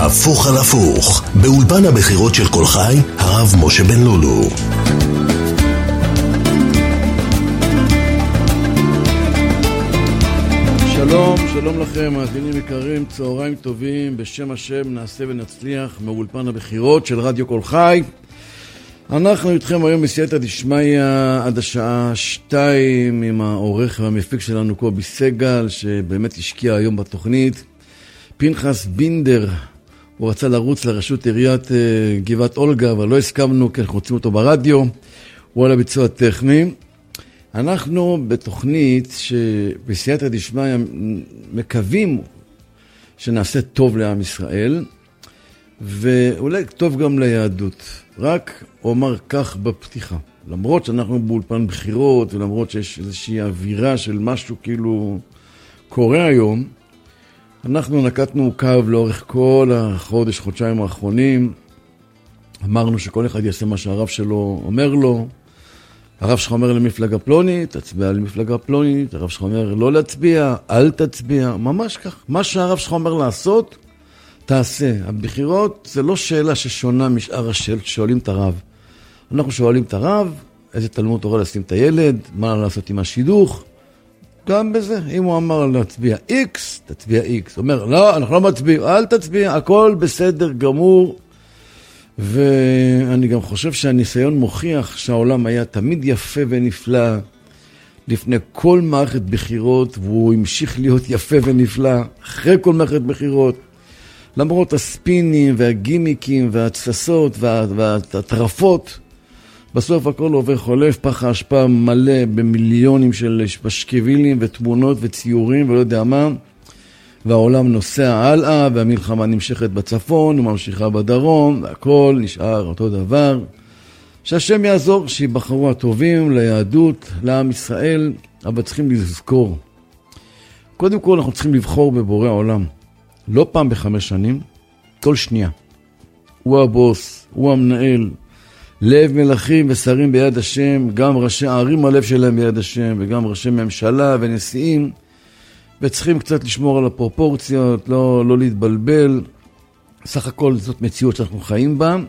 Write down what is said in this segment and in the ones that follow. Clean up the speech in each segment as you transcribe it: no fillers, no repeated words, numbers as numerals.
הפוך על הפוך, באולפן הבחירות של כל חי, הרב משה בן לולו. שלום לכם, מאזינים יקרים, צהריים טובים, בשם השם נעשה ונצליח, מאולפן הבחירות של רדיו כל חי. אנחנו איתכם היום בסייעתא דשמיא עד השעה 2 עם העורך והמפיק שלנו קובי סגל, שבאמת השקיע היום בתוכנית. פנחס בינדר, הוא רצה לרוץ לראשות עיריית גבעת אולגה, אבל לא הסכמנו כי אנחנו רוצים אותו ברדיו, הוא על הביצוע הטכני. אנחנו בתוכנית שבסייעתא דשמיא מקווים שנעשה טוב לעם ישראל, ואולי טוב גם ליהדות. רק אומר כך בפתיחה, למרות שאנחנו באולפן בחירות, ולמרות שיש איזושהי אווירה של משהו כאילו קורה היום, אנחנו נקטנו קו לאורך כל החודש, חודשיים האחרונים. אמרנו שכל אחד יעשה מה שהרב שלו אומר לו. הרב שלך אומר למפלגה פלונית, תצביע למפלגה פלונית. הרב שלך אומר לא להצביע, אל תצביע. ממש כך. מה שהרב שלך אומר לעשות, תעשה. הבחירות זה לא שאלה ששונה משאר השאלות ששואלים את הרב. אנחנו שואלים את הרב, איזה תלמוד תורה לשים את הילד, מה לעשות עם השידוך. גם בזה, אם הוא אמר להצביע X, תצביע X. הוא אומר, לא, אנחנו לא מצביעים, אל תצביע, הכל בסדר גמור. ואני גם חושב שהניסיון מוכיח שהעולם היה תמיד יפה ונפלא לפני כל מערכת בחירות, והוא המשיך להיות יפה ונפלא אחרי כל מערכת בחירות. למרות הספינים והגימיקים וההתססות והטרפות, בסוף הכל עובר חולף, פח האשפה מלא במיליונים של פשקווילים ותמונות וציורים ולא יודע מה, והעולם נוסע הלאה, והמלחמה נמשכת בצפון וממשיכה בדרום, והכל נשאר אותו דבר. שהשם יעזור, שיבחרו הטובים ליהדות, לעם ישראל, אבל צריכים לזכור. קודם כל אנחנו צריכים לבחור בבורא העולם. לא פעם ב5 שנים, כל שנייה. הוא הבוס, הוא המנהל. לב מלכים ושרים ביד השם, גם ראשי הערים הלב שלהם ביד השם, וגם ראשי ממשלה ונשיאים. וצריכים קצת לשמור על הפרופורציות, לא להתבלבל. סך הכל זאת מציאות שאנחנו חיים בה.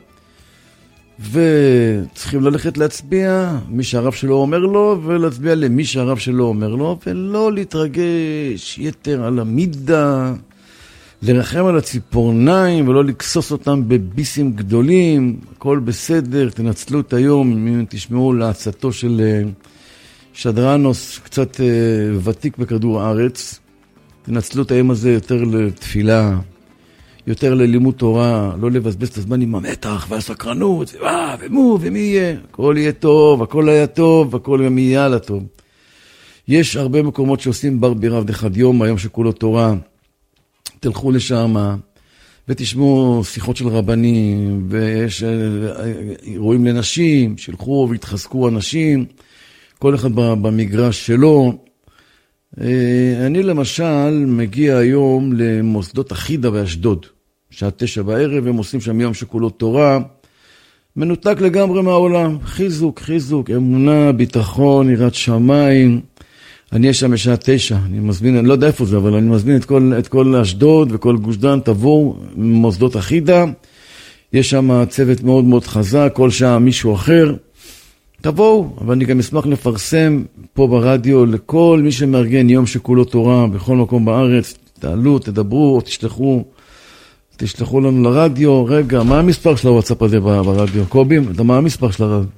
וצריכים ללכת להצביע מי שהרב שלו אומר לו, ולהצביע למי שהרב שלו אומר לו, ולא להתרגש יתר על המידה, לרחם על הציפורניים ולא לקסוס אותם בביסים גדולים. הכל בסדר, תנצלו את היום, אם תשמעו לעצתו של שדרנוס, קצת ותיק בכדור הארץ. תנצלו את היום הזה יותר לתפילה, יותר ללימוד תורה, לא לבזבז את הזמן עם המתח והסקרנות, ומי יהיה. הכל יהיה טוב, הכל היה טוב, הכל גם יהיה על הטוב. יש הרבה מקומות שעושים בר בירב דחד יום, היום שכולו תורה. תלכו לשם ותשמעו שיחות של רבנים, ויש אירועים לנשים, שילכו והתחזקו אנשים, כל אחד במגרש שלו. אני למשל מגיע היום למוסדות אחידה באשדוד, שעה 9 בערב, הם עושים שם יום שכולו תורה, מנותק לגמרי מהעולם, חיזוק, אמונה, ביטחון, יראת שמיים. אני אהיה שם בשעה 9, אני מזמין, אני לא יודע איפה זה, אבל אני מזמין את כל אשדוד וכל גוש דן, תבואו מוסדות אחידה, יש שם צוות מאוד מאוד חזק, כל שעה מישהו אחר, תבואו. אבל אני גם אשמח לפרסם פה ברדיו לכל מי שמארגן יום שכולו תורה בכל מקום בארץ, תעלו, תדברו או תשלחו לנו לרדיו. רגע, מה המספר של הוואטסאפ הזה ברדיו? קובי, מה המספר של הרדיו?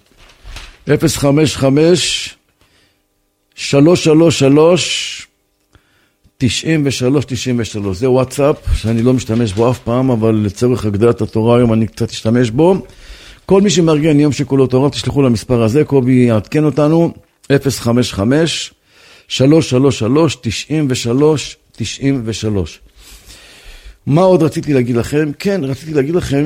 055 333 93 93. זה וואטסאפ שאני לא משתמש בו אף פעם, אבל לצורך הגדלת התורה היום אני קצת אשתמש בו. כל מי שמארגן יום שכולו תורה, תשלחו למספר הזה, קובי יעדכן אותנו, 055 333 93 93. מה עוד רציתי להגיד לכם? כן, רציתי להגיד לכם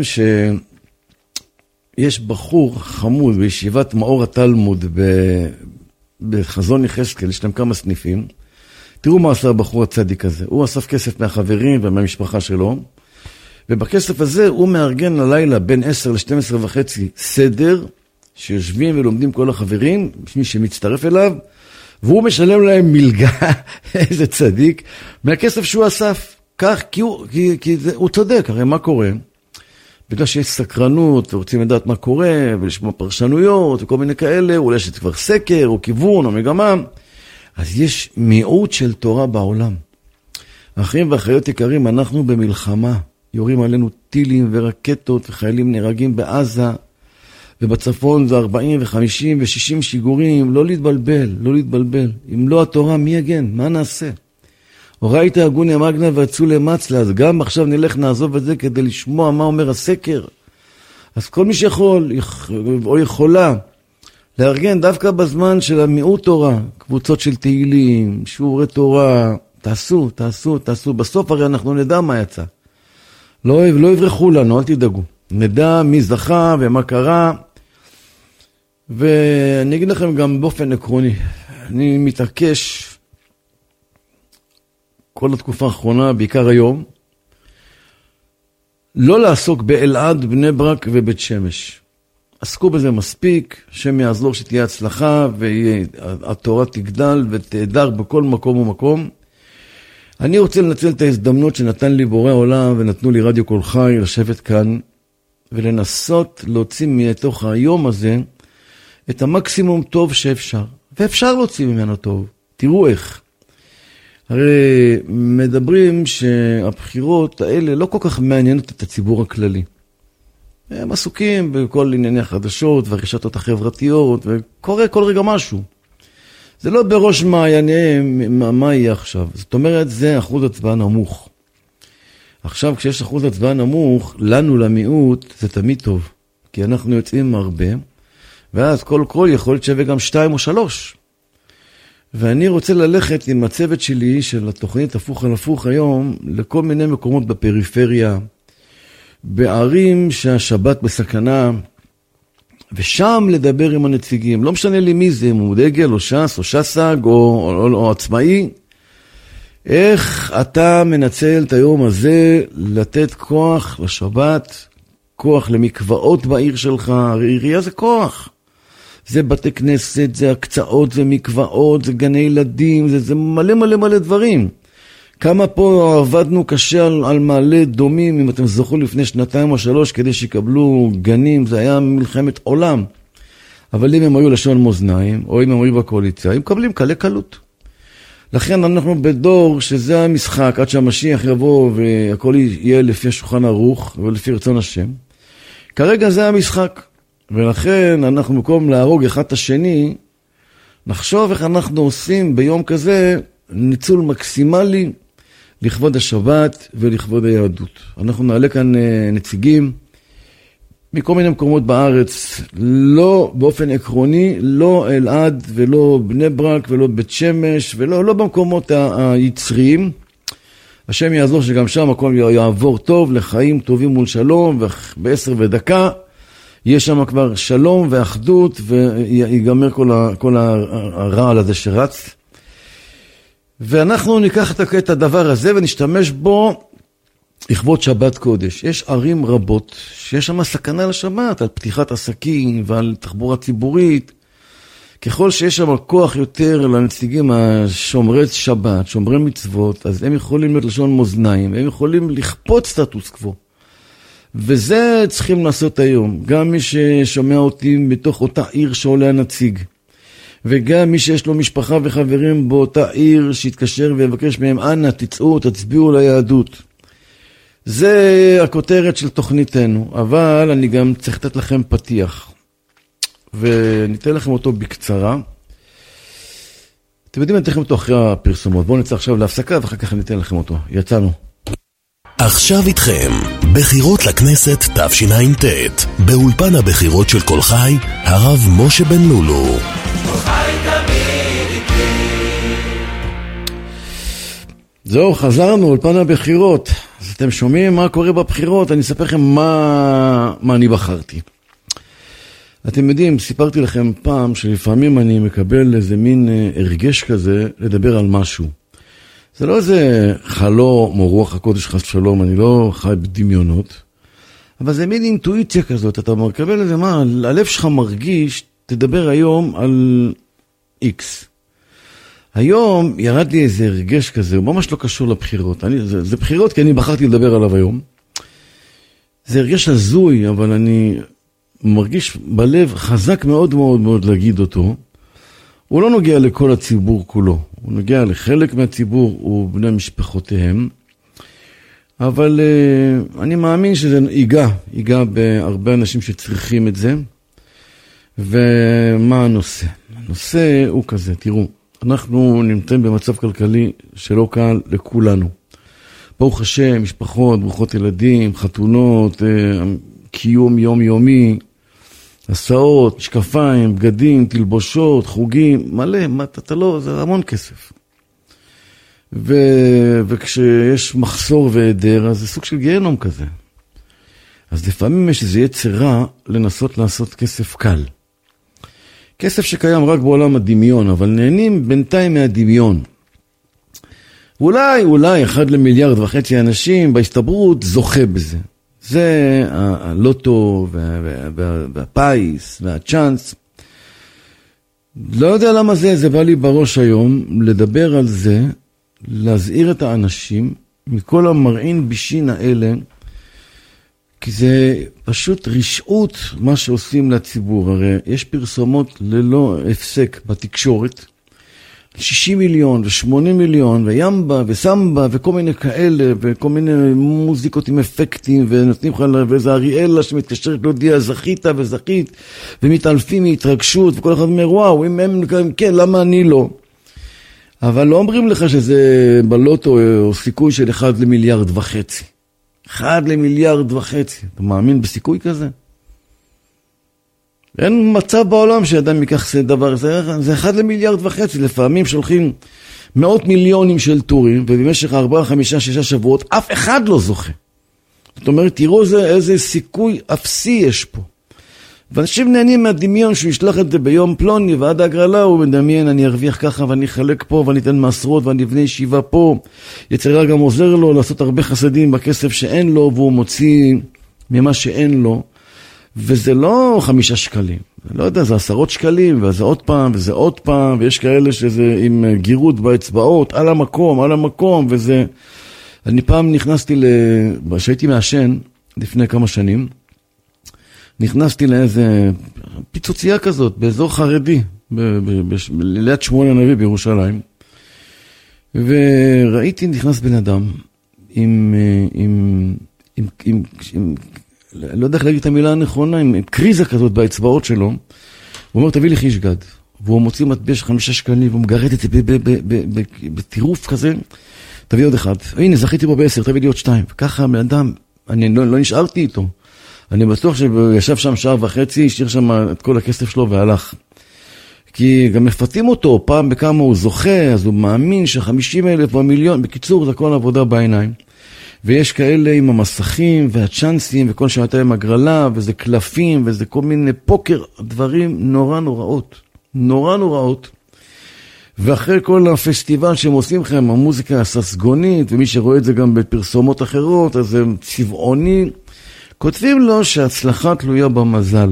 שיש בחור חמוד בישיבת מאור התלמוד בחזון יחזקאל, יש להם כמה סניפים. תראו מה עשה הבחור הצדיק הזה. הוא אסף כסף מהחברים ומהמשפחה שלו, ובכסף הזה הוא מארגן ללילה בין 10 ל-12 וחצי סדר, שיושבים ולומדים כל החברים, מי שמצטרף אליו, והוא משלם להם מלגה, איזה צדיק, מהכסף שהוא אסף. כך, כי הוא צודק, הרי מה קורה? בגלל שיש סקרנות, ורוצים לדעת מה קורה, ולשמוע פרשנויות, וכל מיני כאלה, אולי שזה כבר סקר, או כיוון, או מגמה, אז יש מיעוט של תורה בעולם. אחים ואחיות יקרים, אנחנו במלחמה, יורים עלינו טילים ורקטות, וחיילים נהרגים בעזה, ובצפון זה 40 ו-50 ו-60 שיגורים, לא להתבלבל, לא להתבלבל. אם לא התורה, מי יגן? מה נעשה? הוראית הגוני המגנה ועצו למצלה, אז גם עכשיו נלך נעזוב את זה כדי לשמוע מה אומר הסקר. אז כל מי שיכול או יכולה לארגן דווקא בזמן של המיעוט תורה, קבוצות של תהילים, שיעורי תורה, תעשו. בסוף הרי אנחנו נדע מה יצא. לא יברחו לנו, אל תדאגו. נדע מי זכה ומה קרה. ואני אגיד לכם גם באופן עקרוני, אני מתעקש כל התקופה האחרונה, בעיקר היום, לא לעסוק באלעד, בני ברק ובית שמש. עסקו בזה מספיק, שם יעזור שתהיה הצלחה, והתורה תגדל ותעדר בכל מקום ומקום. אני רוצה לנצל את ההזדמנות שנתן לי בורא העולם, ונתנו לי רדיו כל חי, לשבת כאן, ולנסות להוציא מתוך היום הזה, את המקסימום טוב שאפשר. ואפשר להוציא ממנו טוב. תראו איך. הרי מדברים שהבחירות האלה לא כל כך מעניינות את הציבור הכללי. הם עסוקים בכל ענייני החדשות והרשתות החברתיות, וקורה כל רגע משהו. זה לא בראש מעייניהם מה יהיה עכשיו. זאת אומרת, זה אחוז הצבעה נמוך. עכשיו, כשיש אחוז הצבעה נמוך, לנו למיעוט זה תמיד טוב. כי אנחנו יוצאים הרבה, ואז כל יכול להיות שווה גם 2 או 3. ואני רוצה ללכת עם הצוות שלי של התוכנית הפוך על הפוך היום לכל מיני מקומות בפריפריה, בערים שהשבת בסכנה, ושם לדבר עם הנציגים. לא משנה לי מי זה, אם הוא דגל או ש"ס או ש"סג או עצמאי. איך אתה מנצל את היום הזה לתת כוח לשבת, כוח למקוואות בעיר שלך, הרי עירייה זה כוח. זה בתי כנסת, זה הקצאות, זה מקוואות, זה גני ילדים, זה מלא דברים. כמה פה עבדנו קשה על מעלה דומים, אם אתם זוכרו לפני 2 או 3, כדי שיקבלו גנים, זה היה מלחמת עולם. אבל אם הם היו לשון מאזניים, או אם הם היו בקואליציה, הם מקבלים קלי קלות. לכן אנחנו בדור שזה המשחק, עד שהמשיח יבוא והכל יהיה לפי השולחן ערוך ולפי רצון השם. כרגע זה המשחק. ולכן אנחנו במקום להרוג אחד את השני, נחשוב איך אנחנו עושים ביום כזה ניצול מקסימלי לכבוד השבת ולכבוד היהדות. אנחנו נעלה כאן נציגים מכל מיני מקומות בארץ, לא באופן עקרוני, לא אלעד ולא בני ברק ולא בית שמש ולא במקומות היצריים. השם יעזור שגם שם הכל יעבור טוב, לחיים טובים מול שלום, וב10 יש שם כבר שלום ואחדות, ויגמר כל הרעל הזה שרץ. ואנחנו ניקח את הדבר הזה ונשתמש בו לכבוד שבת קודש. יש ערים רבות שיש שם סכנה לשבת, על פתיחת עסקים ועל תחבורה ציבורית. ככל שיש שם כוח יותר לנציגים השומרי שבת, שומרי מצוות, אז הם יכולים להיות לשון מאזניים, הם יכולים לכפות סטטוס קוו. וזה צריכים לעשות היום. גם מי ששומע אותי בתוך אותה עיר שעולה הנציג, וגם מי שיש לו משפחה וחברים באותה עיר שיתקשר ויבקש מהם, אנא תצאו, תצביעו ליהדות. זה הכותרת של תוכניתנו, אבל אני גם צריך לתת לכם פתיח, וניתן לכם אותו בקצרה. אתם יודעים, אני אתן לכם אותו אחרי הפרסומות. בואו נצא עכשיו להפסקה ואחר כך אני אתן לכם אותו. יצאנו. עכשיו איתכם, בחירות לכנסת תשע"ט, באולפן הבחירות של כל חי, הרב משה בן לולו. כל חי תמיד איתי. זהו, חזרנו, אולפן הבחירות. אז אתם שומעים מה קורה בבחירות, אני אספר לכם מה אני בחרתי. אתם יודעים, סיפרתי לכם פעם שלפעמים אני מקבל איזה מין הרגש כזה לדבר על משהו. זה לא איזה חלום או רוח הקודש חס ושלום, אני לא חי בדמיונות, אבל זה מין אינטואיציה כזאת, אתה מקבל איזה מה, הלב שלך מרגיש, תדבר היום על X. היום ירד לי איזה הרגש כזה, הוא ממש לא קשור לבחירות. זה בחירות כי אני בחרתי לדבר עליו היום. זה הרגש הזוי, אבל אני מרגיש בלב חזק מאוד מאוד מאוד להגיד אותו. הוא לא נוגע לכל הציבור כולו, הוא נוגע לחלק מהציבור ובני משפחותיהם. אבל אני מאמין שזה ייגע בהרבה אנשים שצריכים את זה. ומה הנושא? הנושא הוא כזה, תראו, אנחנו נמצאים במצב כלכלי שלא קל לכולנו. ברוך השם, משפחות, ברוכות ילדים, חתונות, קיום יומיומי, הסעות, משקפיים, בגדים, תלבושות, חוגים, מלא, אתה לא, זה המון כסף. וכשיש מחסור והיעדר, אז זה סוג של גיהנום כזה. אז לפעמים יש איזה יצר רע לנסות לעשות כסף קל. כסף שקיים רק בעולם הדמיון, אבל נהנים בינתיים מהדמיון. אולי 1.5 מיליארד אנשים בהסתברות זוכה בזה. זה הלוטו והפייס והצ'אנס. לא יודע למה זה בא לי בראש היום, לדבר על זה, להזהיר את האנשים מכל המרעין בישין האלה, כי זה פשוט רשעות מה שעושים לציבור. הרי יש פרסומות ללא הפסק בתקשורת, 60 מיליון ו80 מיליון וימבה וסמבה וכל מיני כאלה וכל מיני מוזיקות עם אפקטים ונותנים לך ואיזה אריאלה שמתקשרת להודיע זכית וזכית ומתעלפים מהתרגשות וכל אחד אומר וואו אם הם כן למה אני לא, אבל לא אומרים לך שזה בלוטו או סיכוי של 1.5 מיליארד. 1.5 מיליארד. אתה מאמין בסיכוי כזה? אין מצב בעולם שאדם ייקח דבר, זה 1.5 מיליארד. לפעמים שולחים מאות מיליונים של טורים, ובמשך 4, 5, 6 שבועות, אף אחד לא זוכה. זאת אומרת, תראו איזה סיכוי אפסי יש פה. ואנשים נהנים מהדמיון שהוא ישלח את זה ביום פלוני, ועד הגרלה הוא מדמיין, אני ארוויח ככה, ואני אחלק פה, ואני אתן מעשרות, ואני אבנה ישיבה פה. יצרה גם עוזר לו לעשות הרבה חסדים בכסף שאין לו, והוא מוציא ממה שאין לו. וזה לא 5 שקלים, לא יודע, זה 10 שקלים, וזה עוד פעם, וזה עוד פעם, ויש כאלה שזה עם גירות באצבעות, על המקום, וזה... אני פעם נכנסתי שהייתי מעשן, לפני כמה שנים, נכנסתי לאיזה פיצוצייה כזאת, באזור חרדי, ליד שמואל הנביא בירושלים, וראיתי נכנס בן אדם, עם לא יודע איך להגיד את המילה הנכונה, עם קריזה כזאת באצבעות שלו, הוא אומר, תביא לי חישגד. והוא מוציא מטבע של 5 שקלים, והוא מגרד את זה בטירוף כזה, תביא עוד 1. הנה, זכיתי בו ב10, תביא לי עוד 2. וככה, מאדם, אני לא נשארתי איתו. אני בטוח שישב שם 1.5 שעות, השאיר שם את כל הכסף שלו והלך. כי גם מפתים אותו, פעם בכמה הוא זוכה, אז הוא מאמין ש50,000 או מיליון, בקיצור, זה כל עבודה בעיניים. ויש כאלה עם המסכים והצ'אנסים וכל שעתה עם הגרלה וזה קלפים וזה כל מיני פוקר, דברים נורא נוראות. ואחרי כל הפסטיבל שהם עושים לכם, המוזיקה הססגונית, ומי שרואה את זה גם בפרסומות אחרות, אז זה צבעוני, כותבים לו שההצלחה תלויה במזל.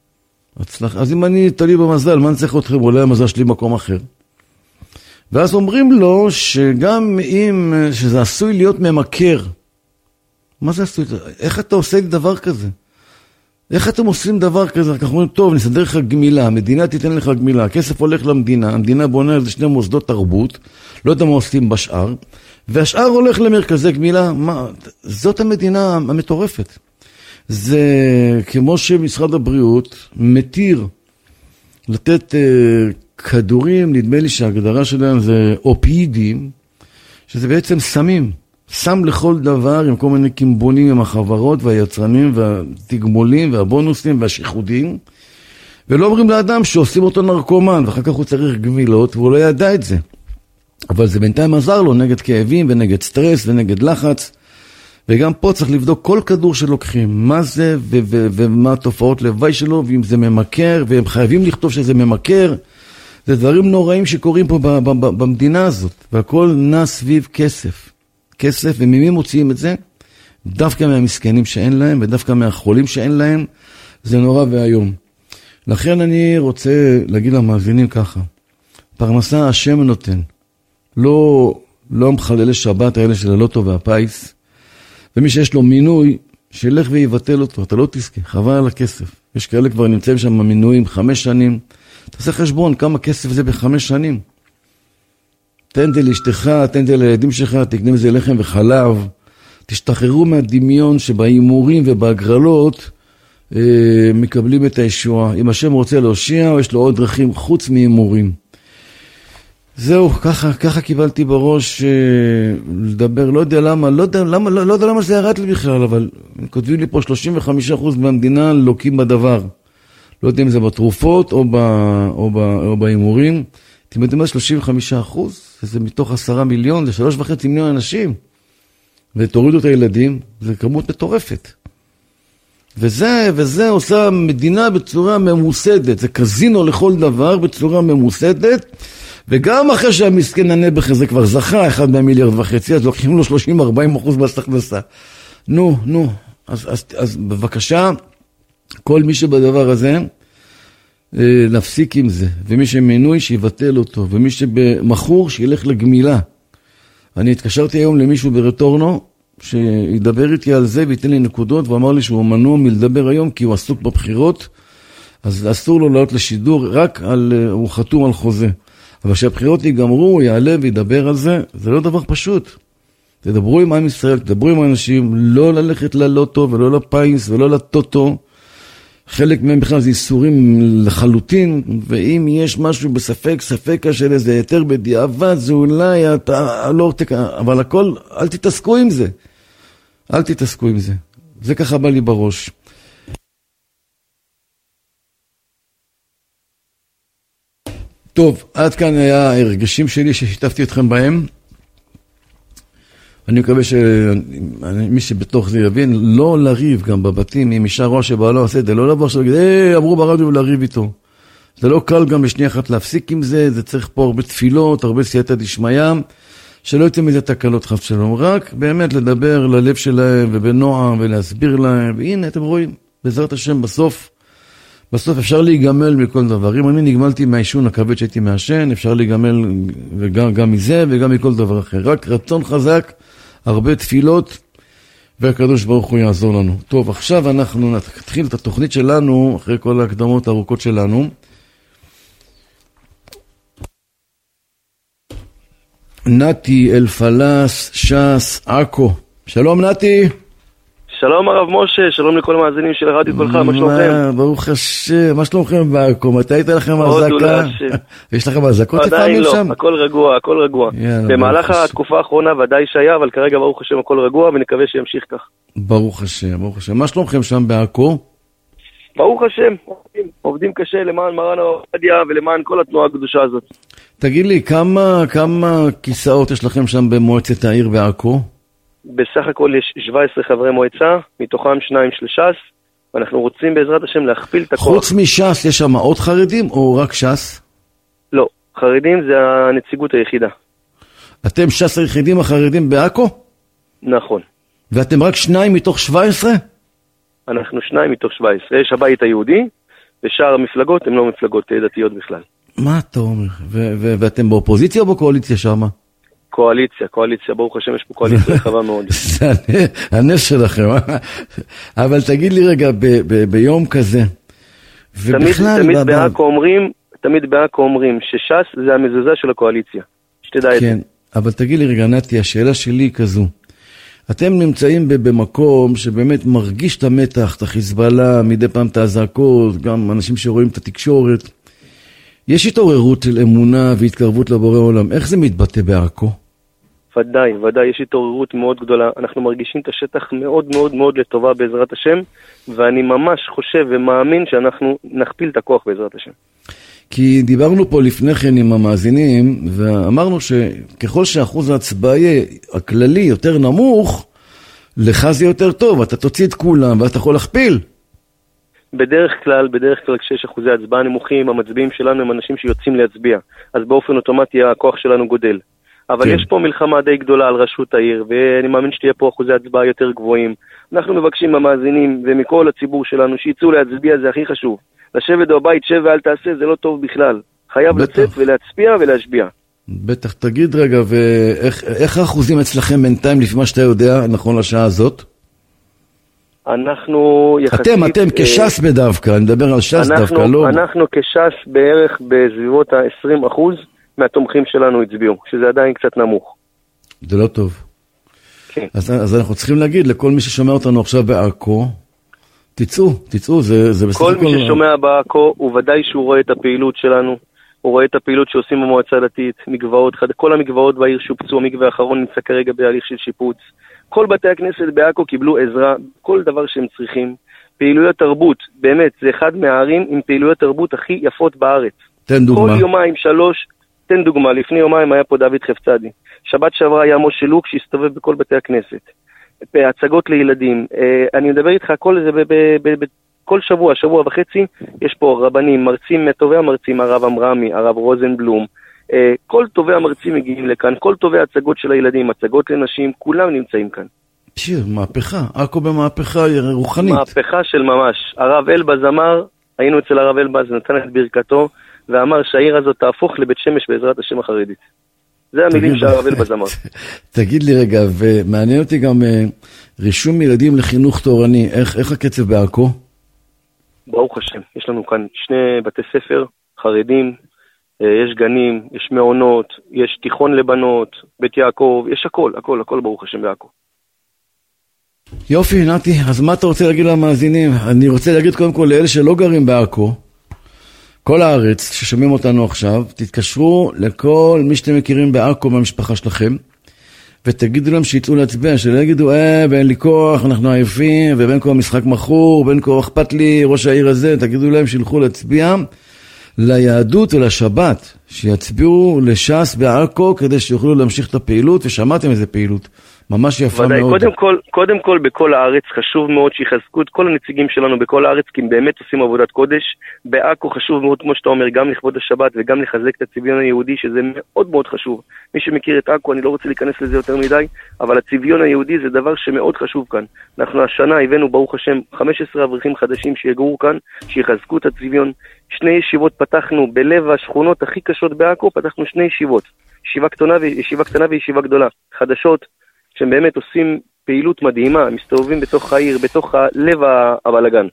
אז אם אני תלוי במזל, מה נצטרך אתכם? אולי המזל שלי מקום אחר. ואז אומרים לו שגם אם, שזה עשוי להיות ממכר, מה זה עשוי? איך אתה עושה דבר כזה? איך אתם עושים דבר כזה? אנחנו אומרים, טוב, נסדר לך גמילה, המדינה תיתן לך גמילה, הכסף הולך למדינה, המדינה בונה על זה 2 מוסדות תרבות, לא יודע מה עושים בשאר, והשאר הולך למרכזי גמילה. זאת המדינה המטורפת. זה כמו שמשרד הבריאות מתיר לתת כדורים, נדמה לי שההגדרה שלהם זה אופידים, שזה בעצם סמים. סם לכל דבר עם כל מיני קימבונים עם החברות והיצרנים והתגמולים והבונוסים והשיחודים, ולא אומרים לאדם שעושים אותו נרקומן, ואחר כך הוא צריך גמילות, והוא לא ידע את זה. אבל זה בינתיים עזר לו נגד כאבים ונגד סטרס ונגד לחץ, וגם פה צריך לבדוק כל כדור שלוקחים, מה זה ומה התופעות לוואי שלו, ואם זה ממכר, והם חייבים לכתוב שזה ממכר. זה דברים נוראים שקורים פה במדינה הזאת, והכל נע סביב כסף. כסף, וממי מוציאים את זה? דווקא מהמסכנים שאין להם, ודווקא מהחולים שאין להם, זה נורא והיום. לכן אני רוצה להגיד למאזינים ככה, פרנסה השם נותן, לא מחללי שבת האלה של הלוטו והפייס, ומי שיש לו מינוי, שילך ויבטל אותו, אתה לא תזכה, חבל על הכסף. יש כאלה כבר נמצאים שם מינויים 5 שנים, תעשה חשבון כמה כסף זה ב5 שנים. תן זה לאשתך, תן זה לילדים שלך, תקנה מזה לחם וחלב, תשתחררו מהדמיון שבאימורים ובהגרלות מקבלים את הישועה. אם השם רוצה להושיע, יש לו עוד דרכים חוץ מאימורים. זהו, ככה קיבלתי בראש לדבר, לא יודע למה זה ירד לי בכלל, אבל כותבים לי פה 35% מהמדינה לוקים בדבר. לא יודע אם זה בתרופות או באימורים. אתם יודעים מה 35%? זה מתוך 10 מיליון, זה 3.5 מיליון אנשים. ותורידו את הילדים, זה כמות מטורפת. וזה עושה מדינה בצורה ממוסדת, זה קזינו לכל דבר בצורה ממוסדת, וגם אחרי שהמסכן הנבח הזה כבר זכה 1.5 מיליארד, אז לוקחים לו 30-40% מס הכנסה. נו, אז בבקשה, כל מי שבדבר הזה, נפסיק עם זה, ומי שמנוי שיבטל אותו, ומי שבמחור שילך לגמילה. אני התקשרתי היום למישהו ברטורנו, שידבר איתי על זה וייתן לי נקודות, ואמר לי שהוא מנוע מלדבר היום, כי הוא עסוק בבחירות, אז אסור לו לעלות לשידור, הוא חתום על חוזה. אבל כשהבחירות ייגמרו, הוא יעלה וידבר על זה, זה לא דבר פשוט. תדברו עם עם ישראל, תדברו עם אנשים, לא ללכת ללוטו ולא לפייס ולא לטוטו, חלק מהם בכלל זה איסורים לחלוטין, ואם יש משהו ספק של איזה יותר בדיעבד, זה אולי אתה לא, אבל הכל, אל תתעסקו עם זה. אל תתעסקו עם זה. זה ככה בא לי בראש. טוב, עד כאן היה הרגשים שלי ששיתפתי אתכם בהם. אני מקווה שמי שבתוך זה יבין, לא לריב גם בבתים, אם אישה רואה שבעלה עושה את זה, לא לבוא עכשיו להגיד, אמרו ברדיו ולריב איתו. זה לא קל גם בשנייה אחת להפסיק עם זה, זה צריך פה הרבה תפילות, הרבה סייעתא דשמיא, שלא יצא מזה תקלות חס ושלום, רק באמת לדבר ללב שלהם ובנועם ולהסביר להם, והנה אתם רואים, בעזרת השם בסוף אפשר להיגמל מכל דבר. אם אני נגמלתי מהעישון הכבד שהייתי מעשן, אפשר להיגמל גם מזה וגם מכל דבר אחר. רק רצון חזק, הרבה תפילות, והקדוש ברוך הוא יעזור לנו. טוב, עכשיו אנחנו נתחיל את התוכנית שלנו, אחרי כל ההקדמות הארוכות שלנו. נתי אלפלס, ש"ס, עכו. שלום נתי. שלום הרב משה, שלום לכל המאזינים של רדיו קולך, מה שלומכם? ברוך השם, מה שלומכם בעכו? מתי הייתה לכם הזעקה? יש לכם הזעקות לפעמים שם? עדיין לא, הכל רגוע. במהלך התקופה האחרונה ודאי שהיה, אבל כרגע ברוך השם הכל רגוע, ונקווה שימשיך כך. ברוך השם. מה שלומכם שם בעכו? ברוך השם, עובדים קשה למען מרן עובדיה ולמען כל התנועה הקדושה הזאת. תגיד לי, כמה כיסאות יש לכם שם במועצת העיר בעכו? בסך הכל יש 17 חברי מועצה, מתוכם 2 של ש"ס, ואנחנו רוצים בעזרת השם להכפיל את הכוח. חוץ מש"ס יש שם עוד חרדים או רק ש"ס? לא, חרדים זה הנציגות היחידה. אתם ש"ס היחידים החרדים בעכו? נכון. ואתם רק 2 מתוך 17? אנחנו 2 מתוך 17. יש הבית היהודי, ושאר המפלגות הן לא מפלגות דתיות בכלל. מה אתה אומר? ואתם באופוזיציה או בקואליציה שם? קואליציה, ברוך השם יש פה קואליציה רחבה מאוד. זה הנס שלכם, אבל תגיד לי רגע, ביום כזה, תמיד בעכו אומרים שש"ס זה המזוזה של הקואליציה, שתדע את זה. כן, אבל תגיד לי רגע נתי, השאלה שלי היא כזו, אתם נמצאים במקום שבאמת מרגיש את המתח, את החיזבאללה, מדי פעם את האזעקות, גם אנשים שרואים את התקשורת, יש התעוררות של אמונה והתקרבות לבורא עולם. איך זה מתבטא בעכו? ודאי, יש התעוררות מאוד גדולה. אנחנו מרגישים את השטח מאוד מאוד מאוד לטובה בעזרת השם, ואני ממש חושב ומאמין שאנחנו נכפיל את הכוח בעזרת השם. כי דיברנו פה לפני כן עם המאזינים, ואמרנו שככל שאחוז ההצבעה יהיה הכללי יותר נמוך, לך זה יותר טוב, אתה תוציא את כולם ואתה יכול להכפיל. בדרך כלל כשיש אחוזי הצבעה נמוכים, המצביעים שלנו הם אנשים שיוצאים להצביע, אז באופן אוטומטי הכוח שלנו גודל. אבל כן. יש פה מלחמה די גדולה על רשות העיר, ואני מאמין שתהיה פה אחוזי הצבעה יותר גבוהים. אנחנו מבקשים מהמאזינים ומכל הציבור שלנו שיצאו להצביע, זה הכי חשוב. לשבת בבית, שב ואל תעשה, זה לא טוב בכלל. חייב לצאת ולהצביע ולהשביע. בטח, תגיד רגע, ואיך האחוזים אצלכם בינתיים לפי מה שאתה יודע, נכון לשעה הזאת? אנחנו יחסית... אתם כש"ס בדווקא, אני מדבר על ש"ס דווקא, לא? אנחנו כש"ס בערך בסביבות ה-20% מהתומכים שלנו הצביעו, שזה עדיין קצת נמוך. זה לא טוב. כן. אז אנחנו צריכים להגיד לכל מי ששומע אותנו עכשיו בעכו, תצאו, זה בסך הכל... כל מי ששומע בעכו, הוא ודאי שהוא רואה את הפעילות שלנו, הוא רואה את הפעילות שעושים במועצה הדתית, מגבעות, כל המגבעות בעיר שופצו, המגבה האחרון נמצא כרגע בהליך של שיפוץ. כל בתי הכנסת בעכו קיבלו עזרה, כל דבר שהם צריכים. פעילויות תרבות, באמת, זה אחד מהערים עם פעילויות תרבות הכי יפות בארץ. תן דוגמה. כל יומיים, 3, תן דוגמה, לפני יומיים היה פה דוד חפצדי. שבת שעברה היה משה לוק שהסתובב בכל בתי הכנסת. הצגות לילדים. אני מדבר איתך כל זה כל שבוע וחצי, יש פה רבנים, מרצים, טובי המרצים, הרב אמרמי, הרב רוזנבלום, כל טובי המרצים מגיעים לכאן, כל טובי הצגות של הילדים, הצגות לנשים, כולם נמצאים כאן. מהפכה, עכו במהפכה רוחנית. מהפכה של ממש. הרב אלבז אמר, היינו אצל הרב אלבז, נתן את ברכתו, ואמר שהעיר הזאת תהפוך לבית שמש בעזרת השם החרדית. זה המילים שהרב אלבז אמר. תגיד לי רגע, ומעניין אותי גם רישום ילדים לחינוך תורני, איך הקצב בעכו? ברוך השם, יש לנו כאן 2 בתי ספר חרדים, יש גנים, יש מעונות, יש תיכון לבנות, בית יעקב, יש הכל ברוך השם בעכו. יופי, נתי, אז מה אתה רוצה להגיד למאזינים? אני רוצה להגיד קודם כל לאלה שלא גרים בעכו, כל הארץ ששומעים אותנו עכשיו, תתקשרו לכל מי שאתם מכירים בעכו מהמשפחה שלכם, ותגידו להם שיצאו להצביע, שלא יגידו, ואין לי כוח, אנחנו עייפים, ובין כה משחק מחור, בין כה אכפת לי, ראש העיר הזה, תגידו להם שילכו להצביע ליהדות ולשבת, שיצביעו לש"ס בעכו, כדי שיוכלו להמשיך את הפעילות, ושמעתם איזה פעילות, ממש יפה ודאי, מאוד. קודם כל בכל הארץ חשוב מאוד שיחזקו את כל הנציגים שלנו בכל הארץ, כי הם באמת עושים עבודת קודש. בעכו חשוב מאוד, כמו שאתה אומר, גם לכבוד השבת וגם לחזק את הצביון היהודי, שזה מאוד מאוד חשוב. מי שמכיר את עכו, אני לא רוצה להיכנס לזה יותר מדי, אבל הצביון היהודי זה דבר שמאוד חשוב כאן. אנחנו השנה הבאנו, ברוך השם, 15 אברכים חדשים שיגורו כאן, שיחזקו את הצביון. 2 ישיבות פתחנו בלב השכונות הכי קשות בעכו, פתחנו 2 ישיבות. ישיבה קטנה וישיבה גדולה. חדשות, שהם באמת עושים פעילות מדהימה, מסתובבים בתוך העיר, בתוך לב הבלגן.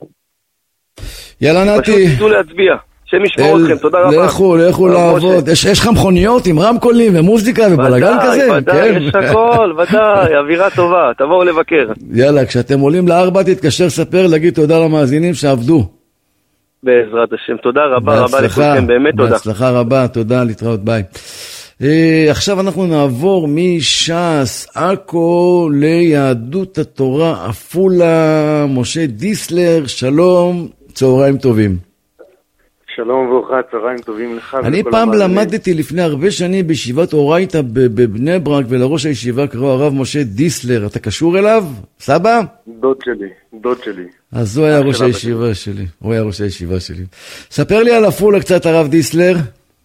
יאללה נתי. פשוט תצאו להצביע, שם ישמור אתכם, תודה רבה. לכו לעבוד. יש לך מכוניות עם רמקולים ומוזיקה ובלגן כזה? ודאי, יש הכל, ודאי, אווירה טובה, תבואו לבקר. יאללה, כשאתם עולים ל4, תתקשר ספר, להגיד תודה למאזינים שעבדו. בעזרת השם, תודה רבה לכולכם, באמת תודה. בהצלחה רבה, תודה, להתראות, ביי. עכשיו אנחנו נעבור מש"ס עכו ליהדות התורה עפולה. משה דיסלר, שלום, צהריים טובים. שלום וברוכה, צהריים טובים לך. אני פעם למדתי לפני הרבה שנים בישיבת אורייתא בבני ברק, ולראש הישיבה קראו הרב משה דיסלר. אתה קשור אליו? סבא? דוד שלי. אז הוא היה ראש הישיבה שלי. ספר לי על עפולה קצת, הרב דיסלר.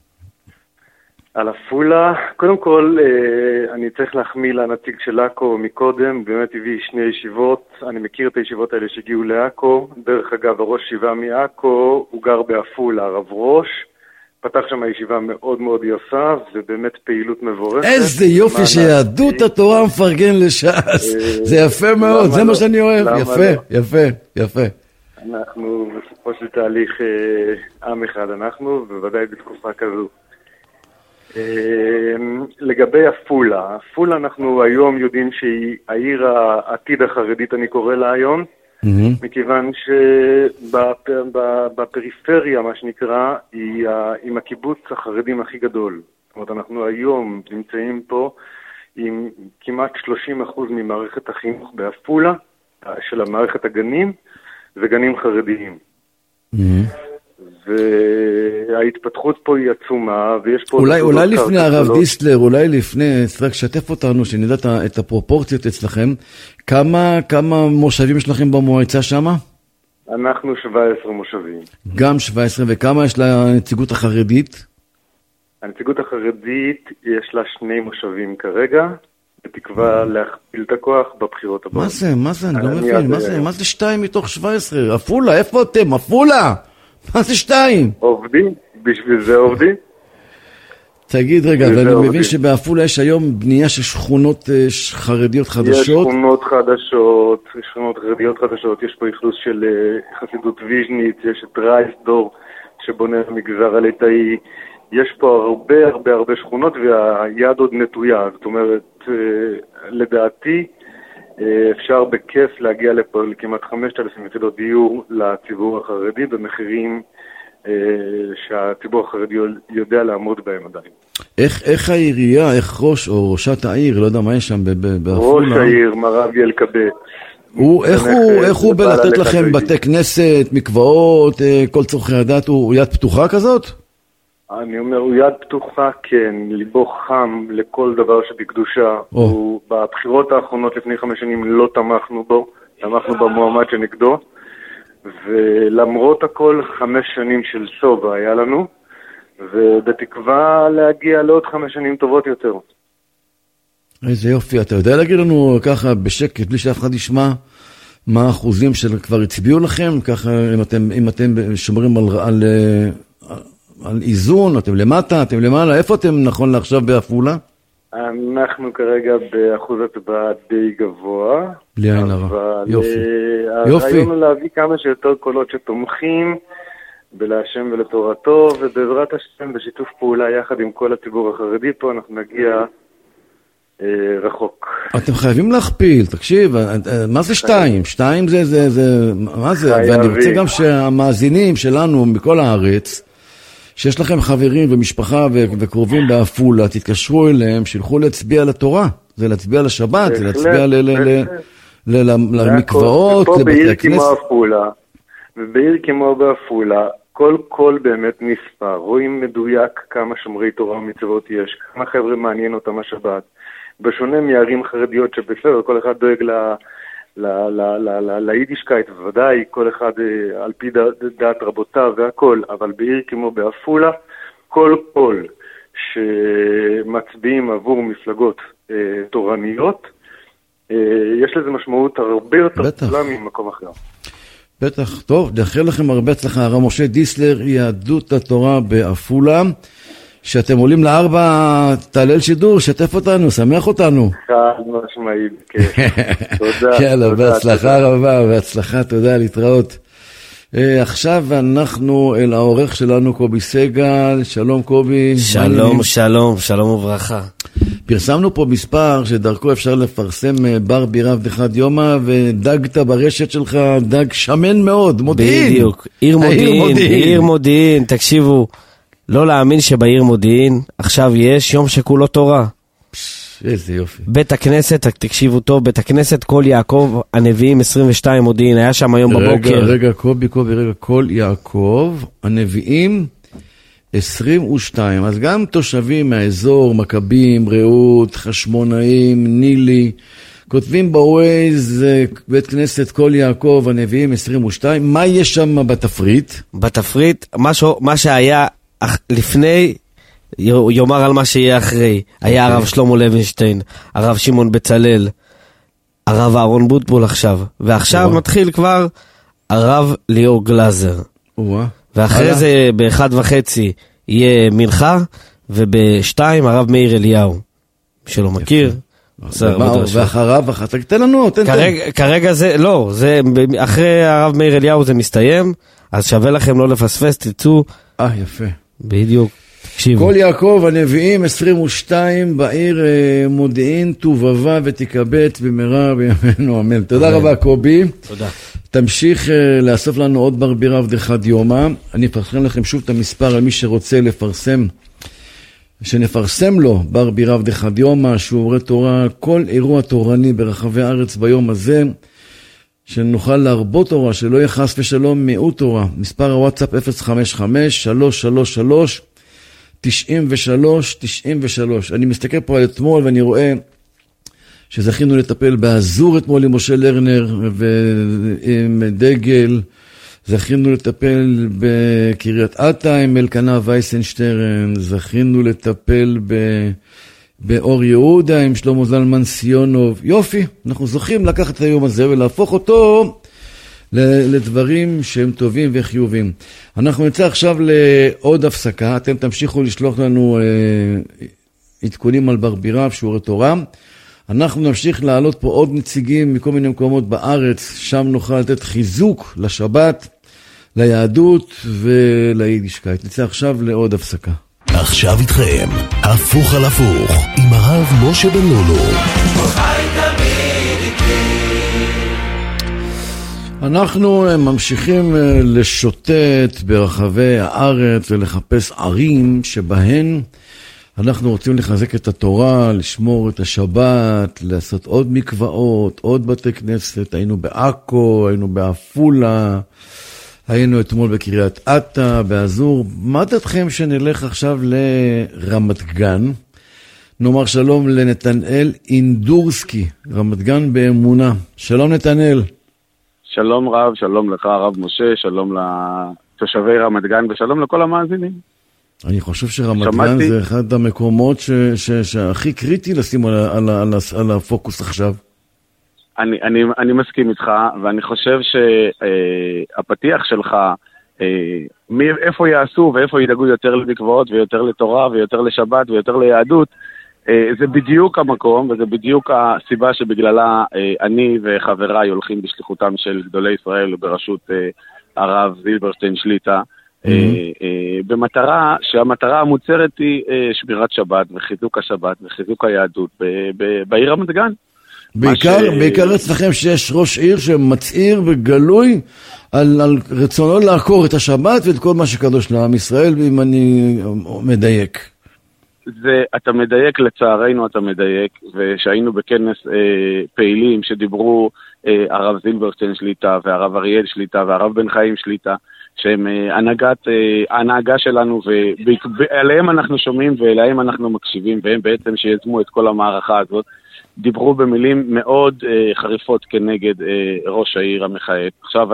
על עפולה, קודם כל אני צריך להחמיא לנציג של עכו מקודם, באמת הביא 2 ישיבות, אני מכיר את הישיבות האלה שהגיעו לעכו, דרך אגב הראש ישיבה מעכו, הוא גר בעפולה, הרב ראש, פתח שם ישיבה מאוד מאוד יפה, ובאמת פעילות מבורכת. איזה יופי שיהדות התורה מפרגן לש"ס, זה יפה מאוד, זה מה שאני אוהב, יפה. אנחנו בסופו של תהליך עם אחד אנחנו, בוודאי בתקופה כזו. לגבי עפולה אנחנו היום יודעים שהיא העיר העתיד החרדית, אני קורא לה היום, מכיוון שבפריפריה, מה שנקרא, היא עם הקיבוץ החרדים הכי גדול. זאת אומרת, אנחנו היום נמצאים פה עם כמעט 30% ממערכת החינוך בעפולה, של המערכת הגנים, וגנים חרדיים. וההתפתחות פה היא עצומה, ויש פה... אולי לפני הרב דיסלר, רק שתף אותנו, שנדע את הפרופורציות אצלכם, כמה מושבים יש לכם במועצה שם? אנחנו 17 מושבים. גם 17, וכמה יש לנציגות החרדית? הנציגות החרדית יש לה 2 מושבים כרגע, בתקווה להכפיל את הכוח בבחירות הבאות. מה זה? אני לא מבין, מה זה 2 מתוך 17? עפולה, איפה אתם? עפולה! מה זה 2? עובדים, בשביל זה עובדים. תגיד רגע, ואני מבין שבעפולה יש היום בנייה של שכונות חרדיות חדשות. יש שכונות חרדיות חדשות, יש פה אכלוס של חסידות ויז'ניץ, יש את רייסדור שבונה המגזר הליטאי, יש פה הרבה שכונות והיד עוד נטויה, זאת אומרת, לדעתי אפשר בכיף להגיע לפה לכמעט 5,000 יחידות דיור לציבור החרדי במחירים שהציבור החרדי יודע לעמוד בהם עדיין. איך העירייה, איך ראש או ראשת העיר, לא יודע מה יש שם בעפולה? ראש העיר, מר אבי אלקבץ. איך הוא בלתת לכם בתי כנסת, מקוואות, כל צורכי הדת, הוא יד פתוחה כזאת? אני אומר, הוא יד פתוחה, כן, ליבו חם לכל דבר שבקדושה. בבחירות האחרונות לפני 5 שנים לא תמכנו בו, תמכנו במועמד שנגדו, ולמרות הכל 5 שנים של סובה היה לנו, ובתקווה להגיע לעוד 5 שנים טובות יותר. איזה יופי, אתה יודע להגיד לנו ככה בשקט, בלי שאף אחד ישמע, מה האחוזים שכבר הצביעו לכם, ככה אם אתם שומרים על איזון, אתם למטה, אתם למעלה, איפה אתם נכון לעכשיו בעפולה? אנחנו כרגע באחוז הצבעה די גבוה. בלי עין הרע, יופי. הרעיון הוא להביא כמה שיותר קולות שתומכים בלהשם ולתורתו, ובעזרת השם בשיתוף פעולה יחד עם כל הציבור החרדי פה אנחנו נגיע רחוק. אתם חייבים להכפיל, תקשיב, מה זה 2? 2 זה, מה זה? ואני רוצה גם שהמאזינים שלנו מכל הארץ, שיש לכם חברים ומשפחה וקרובים בעפולה, תתקשרו אליהם, שילכו להצביע לתורה, זה להצביע לשבת, זה להצביע למקוואות, לבתי הכנסת. ובעיר כמו בעפולה, כל קול באמת נספר, רואים מדויק כמה שומרי תורה ומצוות יש, כמה חבר'ה מעניין אותם השבת. בשונה מערים חרדיות שבסדר, כל אחד דואג ליידישקייט, בוודאי, כל אחד על פי דעת רבותיו והכל, אבל בעיר כמו בעפולה, כל קול שמצביעים עבור מפלגות תורניות, יש לזה משמעות הרבה יותר גדולה ממקום אחר. בטח, טוב, נאחל לכם הרבה הצלחה. הרב משה דיסלר, יהדות התורה בעפולה, שאתם עולים ל4 תעלל שידור, שתף אותנו, שמח אותנו. חד משמעית, כן. תודה. יאללה, בהצלחה רבה, בהצלחה, תודה, להתראות. עכשיו אנחנו אל העורך שלנו, קובי סגל. שלום קובי. שלום וברכה. פרסמנו פה מספר שדרכו אפשר לפרסם בר בירה עבדך דיומא, ודגת ברשת שלך דג שמן מאוד, מודיעין. בדיוק, עיר מודיעין, תקשיבו, לא להאמין שבעיר מודיעין עכשיו יש יום שכולו תורה. איזה יופי. בית הכנסת, תקשיבו טוב, בית הכנסת כל יעקב הנביאים 22 מודיעין, היה שם היום בבוקר. רגע, קובי, כל יעקב הנביאים 22, אז גם תושבים מהאזור, מכבים, רעות, חשמונאים, נילי, כותבים בווייז בית כנסת כל יעקב הנביאים 22, מה יש שם בתפריט? בתפריט, מה שהיה לפני, יאמר על מה שיהיה אחרי. היה הרב שלמה לוינשטיין, הרב שמעון בצלאל, הרב אהרון בוטבול עכשיו, ועכשיו מתחיל כבר הרב ליאור גלזר. ואחרי זה ב1:30 יהיה מנחה, וב2 הרב מאיר אליהו, שלא מכיר. ואחריו, תן לנו, כרגע זה, לא, אחרי הרב מאיר אליהו זה מסתיים, אז שווה לכם לא לפספס, תצאו. יפה. בדיוק. כל יעקב הנביאים 22 בעיר מודיעין, תובבה ותקבץ במהרה בימינו אמן. תודה רבה קובי. תודה. תמשיך לאסוף לנו עוד בר בירה עבדך דיומא. אני אפרסם לכם שוב את המספר על מי שרוצה לפרסם, שנפרסם לו בר בירה עבדך דיומא, שיעורי תורה, כל אירוע תורני ברחבי הארץ ביום הזה, שנוכל להרבות תורה, שלא יהיה חס ושלום מיעוט תורה. מספר הוואטסאפ 055-333-93-93. אני מסתכל פה על אתמול ואני רואה שזכינו לטפל באזור אתמול עם משה לרנר ועם דגל, זכינו לטפל בקריית אתא עם אלקנה וייסנשטרן, זכינו לטפל באור יהודה עם שלמה זלמן סיונוב. יופי, אנחנו זוכים לקחת את היום הזה ולהפוך אותו לדברים שהם טובים וחיובים. אנחנו נצא עכשיו לעוד הפסקה, אתם תמשיכו לשלוח לנו עדכונים על ברבירה, שיעורי תורה. אנחנו נמשיך להעלות פה עוד נציגים מכל מיני מקומות בארץ, שם נוכל לתת חיזוק לשבת, ליהדות וליידישקייט. נצא עכשיו לעוד הפסקה. עכשיו איתכם, הפוך על הפוך, עם הרב משה בן לולו. אנחנו ממשיכים לשוטט ברחבי הארץ ולחפש ערים שבהן אנחנו רוצים לחזק את התורה, לשמור את השבת, לעשות עוד מקוואות, עוד בתי כנסת. היינו בעכו, היינו בעפולה, היינו אתמול בקריית אתא, באזור. מה דעתכם שנלך עכשיו לרמת גן? נאמר שלום לנתנאל אינדורסקי, רמת גן באמונה. שלום נתנאל. שלום רב, שלום לך הרב משה, שלום לתושבי רמת גן ושלום לכל המאזינים. אני חושב שרמת גן זה אחד המקומות שהכי קריטי לשים על הפוקוס עכשיו. אני מסכים איתך, ואני חושב שהפתיח שלך, איפה יעשו ואיפה ידאגו יותר למקוואות ויותר לתורה ויותר לשבת ויותר ליהדות, זה בדיוק המקום, וזה בדיוק הסיבה שבגללה אני וחבריי הולכים בשליחותם של גדולי ישראל בראשות הרב זילברשטיין שליטה, במטרה שהמטרה המוצהרת היא שמירת שבת וחיזוק השבת וחיזוק היהדות בעיר רמת גן. בעיקר אצלכם שיש ראש עיר שמצעיר וגלוי על רצונו לעקור את השבת ואת כל מה שקדוש לעם ישראל, אם אני מדייק. אתה מדייק, לצערנו אתה מדייק, ושהיינו בכנס פעילים שדיברו הרב זילברשטיין שליטה והרב אריאל שליטה והרב בן חיים שליטה, שהם ההנהגה שלנו, ועליהם אנחנו שומעים ואליהם אנחנו מקשיבים, והם בעצם שיזמו את כל המערכה הזאת, דיברו במילים מאוד חריפות כנגד ראש העיר המכהן. עכשיו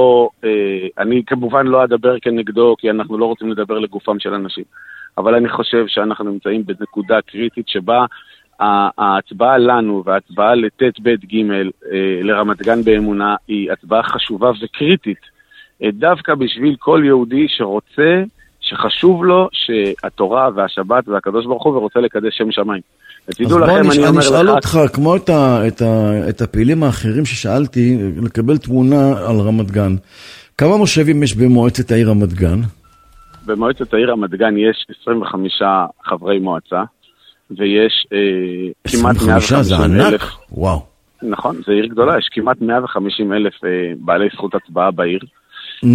אני כמובן לא אדבר כנגדו, כי אנחנו לא רוצים לדבר לגופם של אנשים, אבל אני חושב שאנחנו נמצאים בנקודה קריטית שבה ההצבעה לנו וההצבעה לתת בית ג' לרמת גן באמונה היא הצבעה חשובה וקריטית, דווקא בשביל כל יהודי שרוצה, שחשוב לו שהתורה והשבת והקדוש ברוך הוא ורוצה לקדש שם שמיים. אז בוא אני אשאל אותך, כמו את הפעילים האחרים ששאלתי, לקבל תמונה על רמת גן. כמה מושבים יש במועצת העיר רמת גן? במועצת העיר רמת גן יש 25 חברי מועצה, ויש כמעט 150,000. וואו. נכון, זו עיר גדולה, יש כמעט 150,000 בעלי זכות הצבעה בעיר. נו,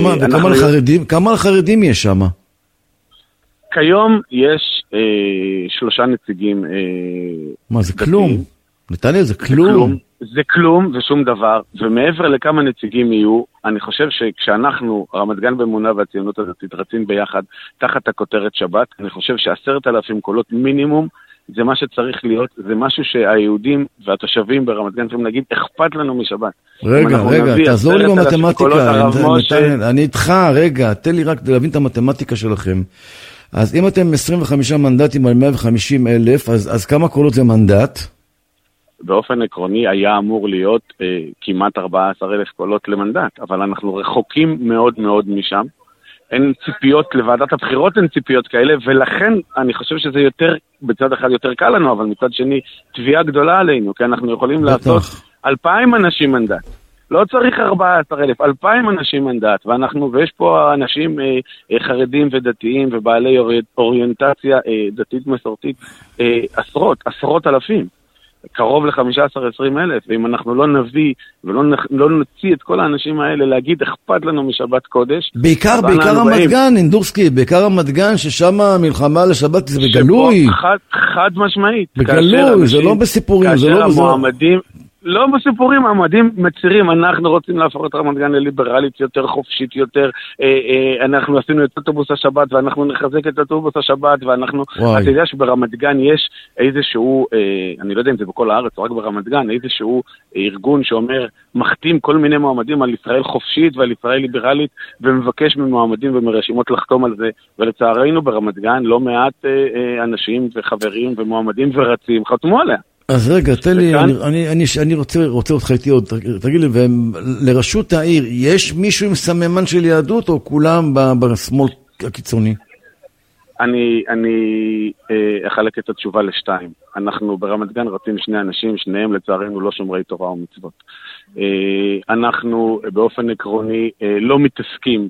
וכמה לחרדים יש שם? כיום יש 3 נציגים. מה, זה כלום? נתנאל, זה כלום? זה כלום ושום דבר, ומעבר לכמה נציגים יהיו, אני חושב שכשאנחנו, רמת גן באמונה והציונות הדתית, רצים ביחד תחת הכותרת שבת, אני חושב ש10,000 קולות מינימום, זה מה שצריך להיות, זה משהו שהיהודים והתושבים ברמת גן צריכים להגיד, אכפת לנו משבת. רגע, תעזור לי במתמטיקה, אני איתך, רגע, תן לי רק להבין את המתמטיקה שלכם. אז אם אתם 25 מנדטים על 150,000, אז כמה קולות זה מנדט? באופן עקרוני היה אמור להיות כמעט 14,000 קולות למנדט, אבל אנחנו רחוקים מאוד מאוד משם. אין ציפיות, לוועדת הבחירות אין ציפיות כאלה, ולכן אני חושב שזה יותר, בצד אחד יותר קל לנו, אבל מצד שני תביעה גדולה עלינו, כי אנחנו יכולים לעשות 2,000 אנשים מנדט. לא צריך 14,000, 2,000 אנשים מנדט, ויש פה אנשים חרדים ודתיים ובעלי אוריינטציה דתית מסורתית, עשרות אלפים. קרוב ל15-20 אלף, ואם אנחנו לא נביא ולא נוציא את כל האנשים האלה להגיד אכפת לנו משבת קודש. בעיקר רמת גן, אינדורסקי, בעיקר רמת גן, ששם המלחמה לשבת זה בגלוי. חד משמעית. בגלוי, זה לא בסיפורים. כאשר המועמדים, לא בסיפורים, המועמדים מצהירים, אנחנו רוצים להפוך את רמת גן לליברלית יותר, חופשית יותר, אנחנו עשינו את אוטובוס השבת, ואנחנו נחזק את אוטובוס השבת, ואנחנו, אתה יודע שברמת גן יש איזשהו, אני לא יודע אם זה בכל הארץ, או רק ברמת גן, איזשהו ארגון שאומר, מחתים כל מיני מועמדים על ישראל חופשית ועל ישראל ליברלית, ומבקש ממועמדים ומרשימות לחתום על זה, ולצערנו ברמת גן לא מעט אנשים וחברים ומועמדים ורצים חתמו עליה. אז רגע, תן לי, אני רוצה אותך איתי עוד, תגיד לי, לרשות העיר, יש מישהו עם סממן של יהדות, או כולם בשמאל הקיצוני? אני אחלק את התשובה לשתיים. אנחנו ברמת גן רצים שני אנשים, שניהם לצערנו לא שומרי תורה ומצוות. אנחנו באופן עקרוני לא מתעסקים,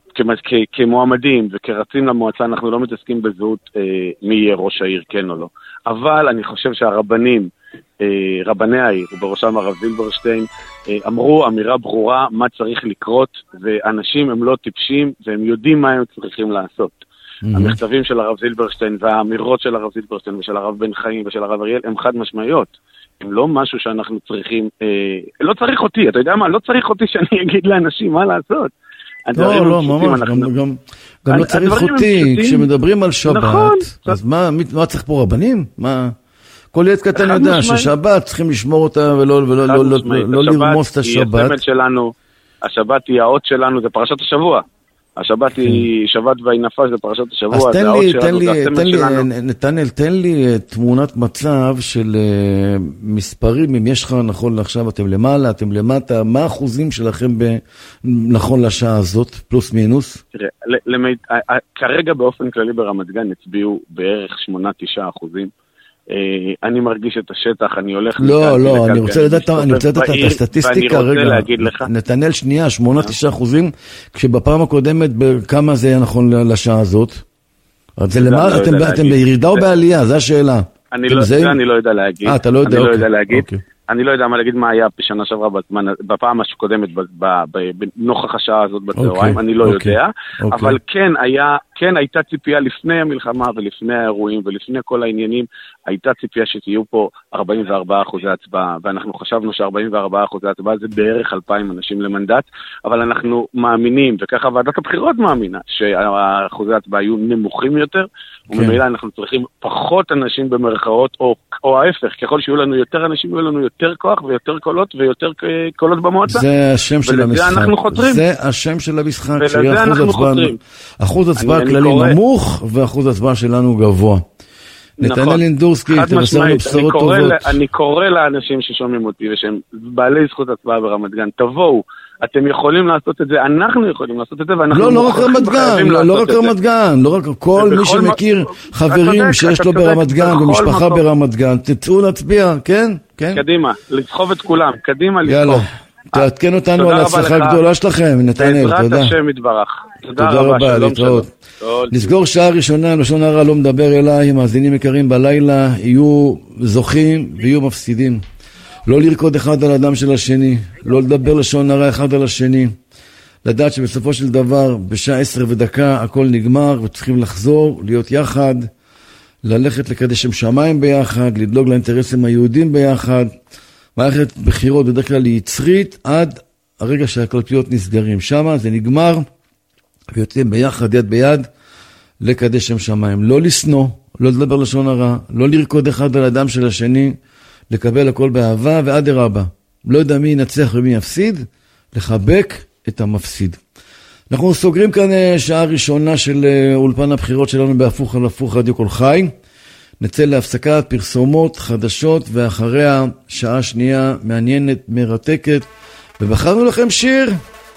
כמועמדים וכרצים למועצה, אנחנו לא מתעסקים בזהות מי יהיה ראש העיר, כן או לא. אבל אני חושב שהרבנים, רבני העיר, ובראשם הרב זילברשטיין, אמרו אמירה ברורה מה צריך לקרות, ואנשים הם לא טיפשים, והם יודעים מה הם צריכים לעשות. המכתבים של הרב זילברשטיין, והאמירות של הרב זילברשטיין, ושל הרב בן חיים, ושל הרב אריאל, הם חד משמעיות. הם לא משהו שאנחנו צריכים, לא צריך אותי, אתה יודע מה? לא צריך אותי שאני אגיד לאנשים מה לעשות. לא, ממש, גם לא צריך אותי, כשמדברים על שבת, אז מה צריך פה רבנים? כל ילד קטן יודע ששבת צריכים לשמור אותה ולא לרמוס את השבת. השבת היא האות שלנו, זה פרשת השבוע. השבת היא שבת והנפש, זה פרשת השבוע. אז נתנאל, תן לי תמונת מצב של מספרים, אם יש לך נכון לעכשיו, אתם למעלה, אתם למטה, מה האחוזים שלכם נכון לשעה הזאת, פלוס מינוס? תראה, כרגע באופן כללי ברמת גן הצביעו בערך 8-9%. אני מרגיש את השטח, אני הולך... לא, אני רוצה לדעת את הסטטיסטיקה, רגע. נתנאל שנייה, 8-9%, כשבפעם הקודמת, כמה זה היה נכון לשעה הזאת? אתם בירידה או בעלייה? זו השאלה. אני לא יודע להגיד. אתה לא יודע, אוקיי. אני לא יודע מה להגיד מה היה בשנה שעברה בפעם הקודמת בנוכח השעה הזאת בצהריים, אני לא יודע, אבל כן הייתה ציפייה לפני המלחמה ולפני האירועים ולפני כל העניינים, הייתה ציפייה שתהיו פה 44% הצבעה, ואנחנו חשבנו ש44% הצבעה זה בערך 2,000 אנשים למנדט, אבל אנחנו מאמינים, וככה ועדת הבחירות מאמינה, שאחוזי הצבעה היו נמוכים יותר, וממילא אנחנו צריכים פחות אנשים במרכאות, או ההפך, ככל שיהיו לנו יותר אנשים, יהיו לנו יותר כוח ויותר קולות ויותר קולות במועצה. זה השם של המשחק. ולזה אנחנו חותרים. זה השם של המשחק. ולזה אנחנו חותרים. אחוז הצבעה כללי נמוך, ואחוז הצבעה שלנו גבוה. נתנאל אינדורסקי, תבשר לנו בשורות טובות. אני קורא לאנשים ששומעים אותי, ושהם בעלי זכות הצבעה ברמת גן, תבואו. אתם יכולים לעשות את זה, אנחנו יכולים לעשות את זה, ואנחנו לא רק רמת גן, לא רק רמת גן, לא רק כל מי שמכיר חברים שיש לו ברמת גן, ומשפחה ברמת גן, תצאו להצביע, כן? קדימה, לסחוב את כולם, קדימה לסחוב. יאללה, תעדכן אותנו על ההצלחה הגדולה שלכם, נתנאל, תודה. בעזרת השם יתברך. תודה רבה, להתראות. נסגור שעה ראשונה, לשון הרע לא מדבר אליי, מאזינים יקרים בלילה, יהיו זוכים ויהיו מפסידים. לא לרקוד אחד על אדם של השני, לא לדבר לשון הרע אחד על השני, לדעת שבסופו של דבר, בשעה 10:01 הכל נגמר, וצריכים לחזור, להיות יחד, ללכת לקדש שם שמיים ביחד, לדלוג לאינטרסים היהודים ביחד, מערכת בחירות בדרך כלל היא יצרית, עד הרגע שהקלפיות נסגרים. שם זה נגמר, ויוצאים ביחד, יד ביד, לקדש שם שמיים. לא לסנוע, לא לדבר לשון הרע, לא לרקוד אחד על אדם של השני, לקבל הכל באהבה ועד הרבה. לא יודע מי ינצח ומי יפסיד, לחבק את המפסיד. אנחנו סוגרים כאן שעה ראשונה של אולפן הבחירות שלנו בהפוך על הפוך רדיו כל חי. נצא להפסקת פרסומות חדשות, ואחריה שעה שנייה מעניינת, מרתקת. ובחרנו לכם שיר,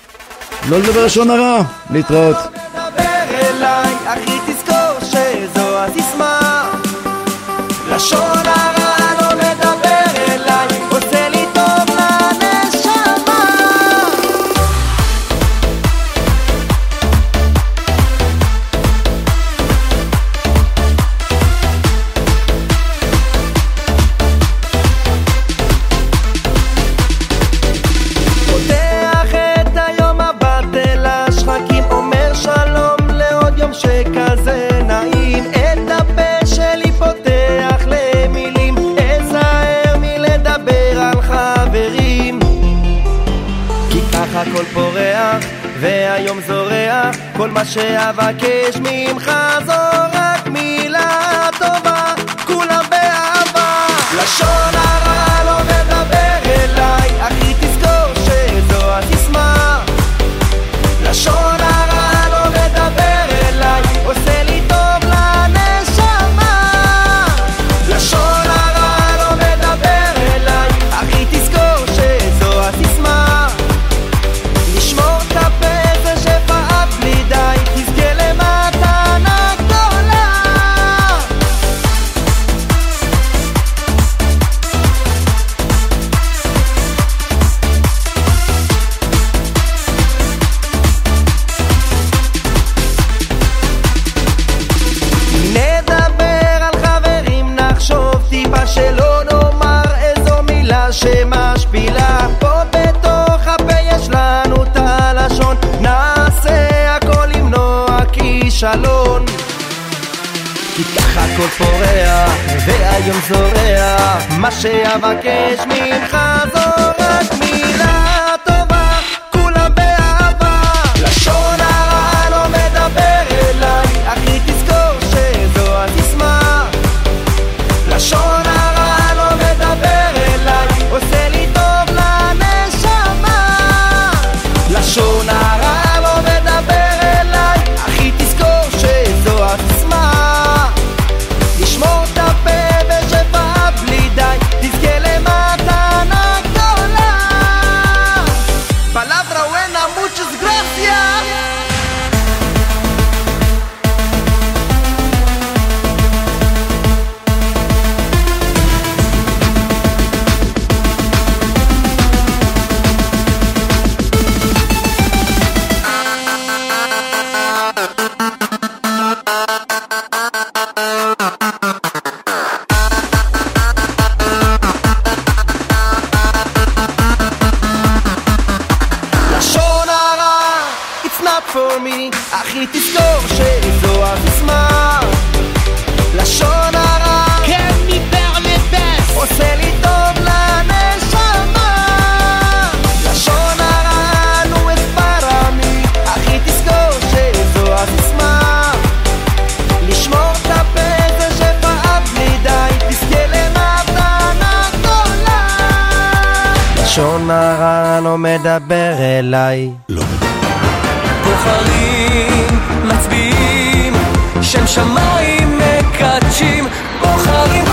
לא לדבר לשון הרע. להתראות. לא לדבר אליי, אחי תזכור שזו הסיסמה. לשון הרע הכל פורח והיום זורח, כל מה שאבקש ממך זו רק מילה טובה, כולם באהבה. לשון הרע לא מדבר אליי, אחי תזכור שזו הסיסמה. לשון הרע לא מדבר אליי, עושה לי טוב לנשמה. לשון הרע לא מדבר כישלון, כי ככה הכל פורח והיום זורח, מה שאבקש ממך זו רק מילה טובה, כולם באהבה. לשון הרע לא מדבר אליי, אחי תזכור שזו הסיסמה. לשון הרע לא מדבר אליי, עושה לי טוב לנשמה. לשון הרע לא מדבר אליי, אחי תזכור שזו הסיסמה. לשמור את הפה ושפע בלי די, תזכה למתנה גדולה. Palabra buena, muchas gracias. אחי תזכור שזו הסיסמה. לשון הרע כן ניבר לבס, עושה לי טוב לנשמה. לשון הרע נו אספרמי, אחי תזכור שזו הסיסמה. לשמור את הפה זה שפע בלי די, תזכה למתנה גדולה. לשון הרע לא מדבר אליי, לא בוחרים, מצביעים, שם שמיים מקדשים, בוחרים